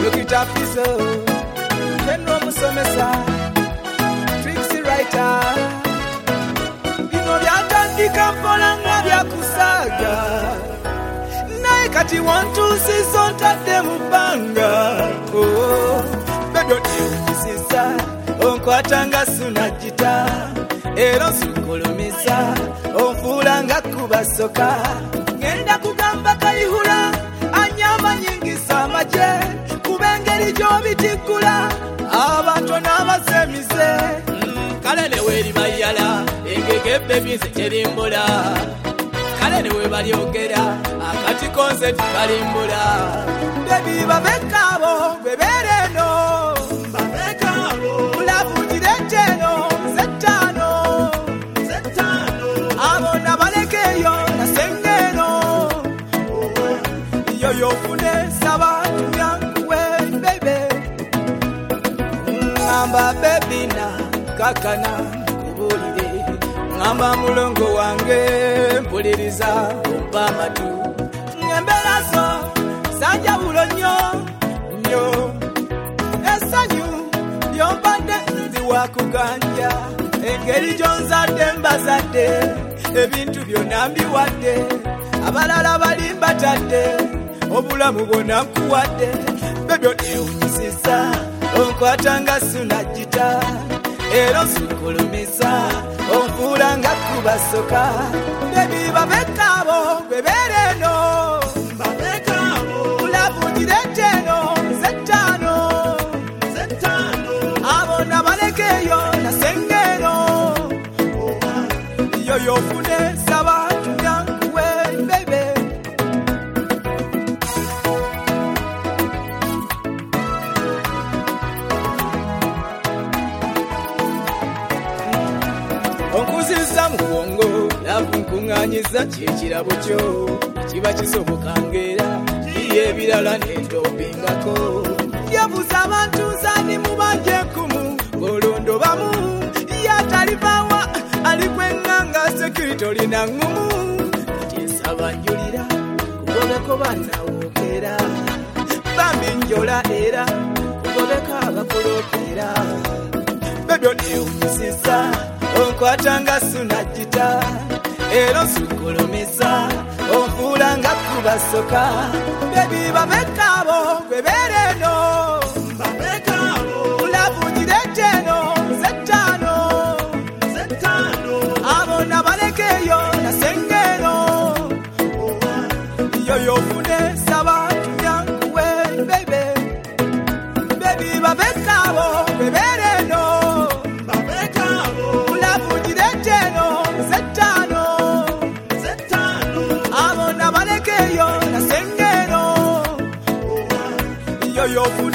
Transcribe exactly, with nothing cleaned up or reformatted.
Dokita Fizo, Henry Musomesa, Trixie Writer. Bino byatandika mpola nga byakusaga, naye kati wantu sizontadde mu bbanga. Oh, bedo newunyisisa, onkwata nga sunagita, era onsukulumisa, onfuula nga kubasoka. Ngenda kugamba Kayihura anyama nyingisa amaje, kubengeri gy'obitikula abantu n'abasemize. Mm, kale ne weeri bayala engege bebi nzekerimbula, kale ne we balyogera akati konse tukalimbula. Bebi babekabo bebeere eno, babekabo bulavugire eno zettaano, zettaano abona balekeyo nasengeno. Yoyo fune saba tunyankuwe bebe, ngamba bebi na kakana kubulire, ngamba mulongo wange mpuliriza ompa amatu. Ngemberazo sanjawulo nnyo nnyo, essanyu lyompadde nzi wakuganja, engeri gyonzadde mbazadde, ebintu byonna mbiwadde, abalala balimbatadde, obulamu bwonna nkuwadde. Bebyo newunyisisa, onkwata nga sunagita, era onsukulumisa, onfuula nga kubasoka. Bebi babekabo bebeere eno, babekabo bulavugire eno zettaano, zettaano abona balekeyo nasengeno. Yoyo fune saba tunyankuwe bebe. Onkuziza mu bwongo, lavu nkuŋŋaanyiza kyekirabo kyo, kiba kisobokangera kiri ebirala nentobingako. Yabuza abantu zani mubanje nkumu, ng'olondo bamu yatalivawa alikweŋŋanga security olina ŋŋumu. Kati nsaba njulira kugobeko bannawookera, bambi njola era kugobeko abakulokera. Bebyo newunyisisa, onkwata nga sunagita, era onsukulumisa, onfuula nga kubasoka. Bebi babekabo bebeere eno, babekabo bulavugire eno zettaano, zettaano abona balekeyo nasengeno. Yoyo fune saba tunyankuwe bebe. Bebi babekabo bebeere eno, babekabo bulavugire eno zettaano, zettaano abona balekeyo nasengeno. Yoyo fune